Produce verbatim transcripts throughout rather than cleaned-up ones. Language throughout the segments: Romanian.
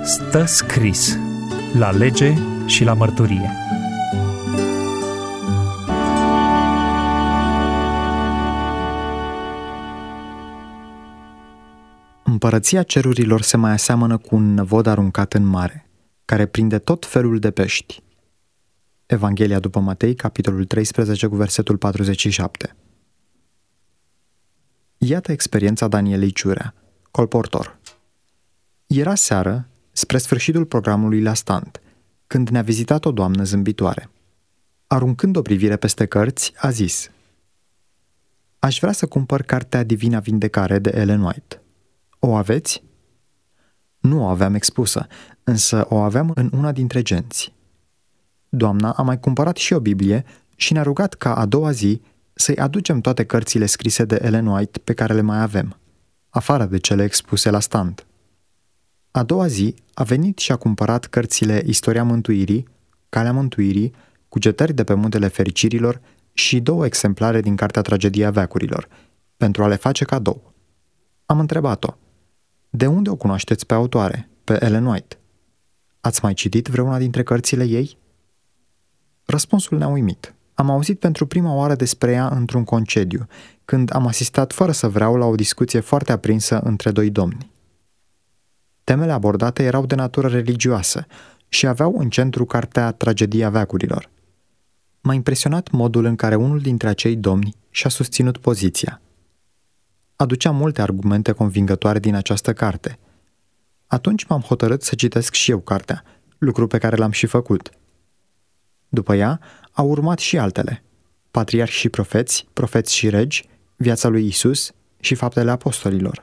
Stă scris la lege și la mărturie. Împărăția cerurilor se mai aseamănă cu un năvod aruncat în mare, care prinde tot felul de pești. Evanghelia după Matei, capitolul treisprezece, cu versetul patruzeci și șapte. Iată experiența Danielei Ciurea, colportor. Era seară, spre sfârșitul programului la stand, când ne-a vizitat o doamnă zâmbitoare. Aruncând o privire peste cărți, a zis: „Aș vrea să cumpăr cartea Divina Vindecare de Ellen White. O aveți?” Nu o aveam expusă, însă o aveam în una dintre genți. Doamna a mai cumpărat și o Biblie și ne-a rugat ca a doua zi să-i aducem toate cărțile scrise de Ellen White pe care le mai avem, afară de cele expuse la stand. A doua zi a venit și a cumpărat cărțile Istoria Mântuirii, Calea Mântuirii, Cugetări de pe Muntele Fericirilor și două exemplare din Cartea Tragedia Veacurilor, pentru a le face cadou. Am întrebat-o: „De unde o cunoașteți pe autoare, pe Ellen White? Ați mai citit vreuna dintre cărțile ei?” Răspunsul ne-a uimit. Am auzit pentru prima oară despre ea într-un concediu, când am asistat fără să vreau la o discuție foarte aprinsă între doi domni. Temele abordate erau de natură religioasă și aveau în centru cartea Tragedia Veacurilor. M-a impresionat modul în care unul dintre acei domni și-a susținut poziția. Aducea multe argumente convingătoare din această carte. Atunci m-am hotărât să citesc și eu cartea, lucru pe care l-am și făcut. După ea au urmat și altele: Patriarhi și profeți, Profeți și regi, Viața lui Isus și Faptele apostolilor.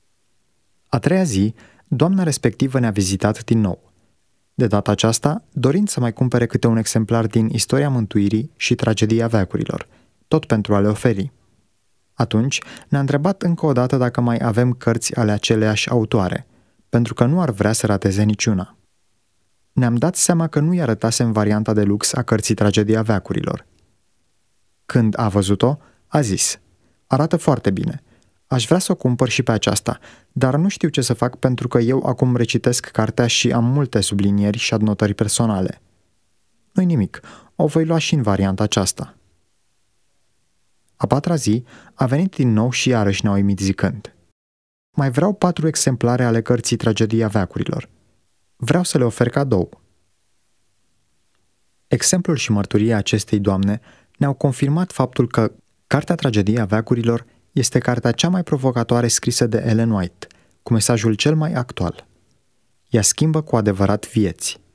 A treia zi, doamna respectivă ne-a vizitat din nou. De data aceasta, dorind să mai cumpere câte un exemplar din Istoria Mântuirii și Tragedia Veacurilor, tot pentru a le oferi. Atunci ne-a întrebat încă o dată dacă mai avem cărți ale aceleiași autoare, pentru că nu ar vrea să rateze niciuna. Ne-am dat seama că nu-i arătasem varianta de lux a cărții Tragedia Veacurilor. Când a văzut-o, a zis: „Arată foarte bine. Aș vrea să o cumpăr și pe aceasta, dar nu știu ce să fac pentru că eu acum recitesc cartea și am multe sublinieri și adnotări personale.” „Nu-i nimic, o voi lua și în varianta aceasta.” A patra zi a venit din nou și iarăși ne-a uimit zicând: „Mai vreau patru exemplare ale cărții Tragedia Veacurilor. Vreau să le ofer cadou.” Exemplul și mărturia acestei doamne ne-au confirmat faptul că cartea Tragedia Veacurilor este cartea cea mai provocatoare scrisă de Ellen White, cu mesajul cel mai actual. Ea schimbă cu adevărat vieți.